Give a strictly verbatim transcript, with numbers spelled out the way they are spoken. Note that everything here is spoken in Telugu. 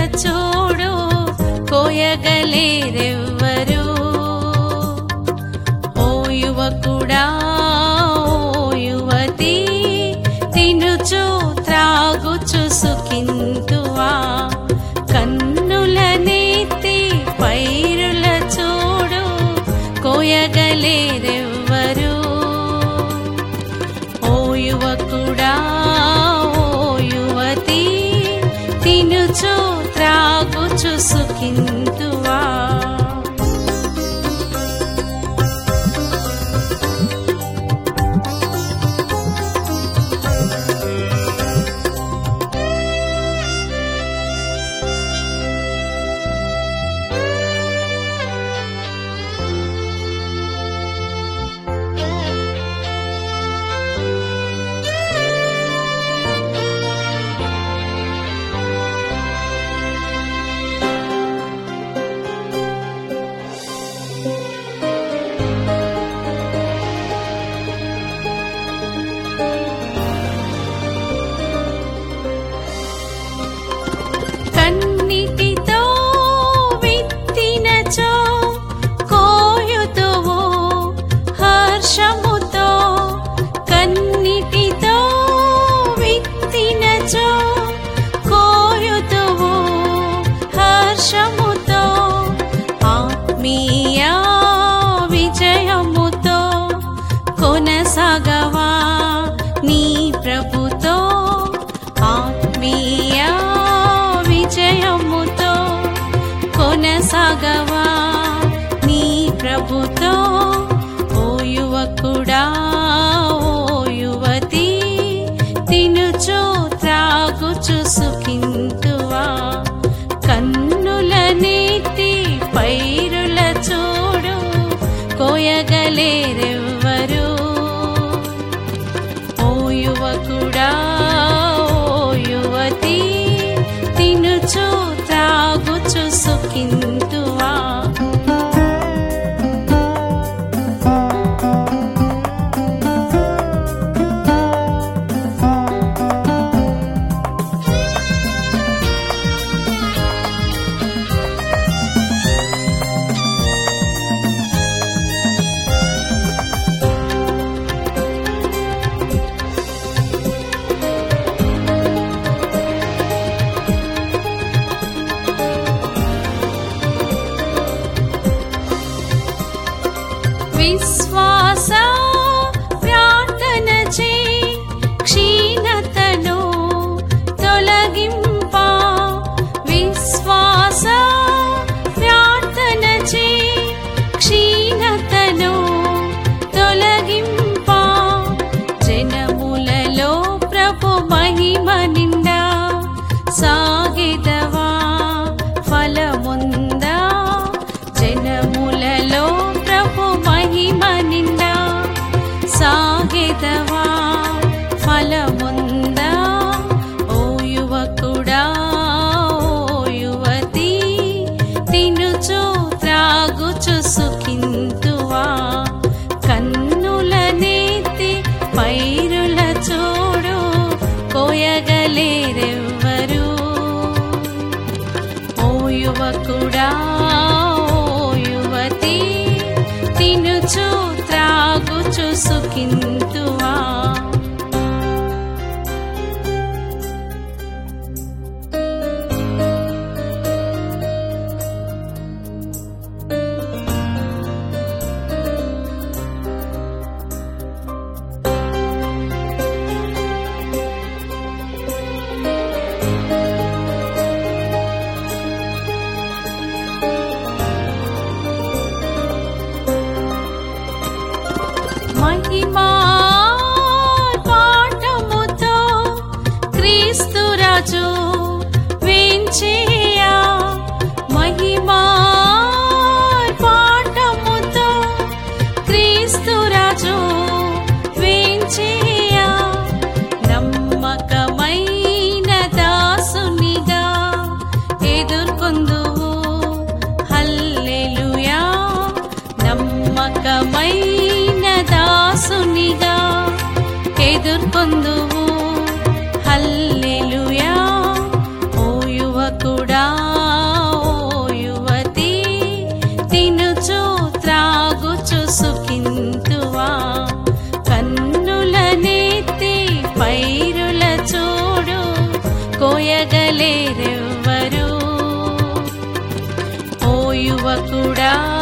చూడు కోయగలేరెవ్వరు. ఓ యువకుడా ఓ యువతి తినుచు త్రాగుచు సుఖింతువా. కన్నులనెత్తి పైరుల చూడు కోయగలేరెవ్వరు. ఓ యువకుడా ఓ యువతి తినుచు త్రాగుచు సుఖింతువా. కన్నిటితో విత్తినచో కోయుదువు హర్షముతో. కన్నిటితో విత్తినచో కోయుదువు హర్షముతో. ఆత్మీయ విజయముతో కొనసాగవా నీ ప్రభుతో. ఆత్మీయ విజయముతో కొనసాగవా నీ ప్రభుతో. ఓ యువకుడా ఓ యువతి తినుచు త్రాగుచు సుఖింతువా. కన్నులనెత్తి పైరుల చూడు కోయగలేరెవ్వరు. ఓ యువకుడా ఓ యువతి తినుచు త్రాగుచు సుఖింతువా. విశ్వాస ప్రార్థనచే క్షీణతను తొలగింప. విశ్వాస ప్రార్థనచే క్షీణతను తొలగింప. జనములలో ప్రభు మహిమ నిండా సాగిదవా ఫలముందా. జనములలో ప్రభు మహిమ నిండా సాగిదవా ఫలముందా. ఓ యువకుడా ఓ యువతి తినుచు త్రాగుచు సుఖింతువా. కన్నులనెత్తి పైరుల చూడు కోయగలేరెవ్వరు. ఓ యువకుడా ఓ యువతి తినుచు త్రాగుచు సుఖింతువా. మహిమా యువకుడా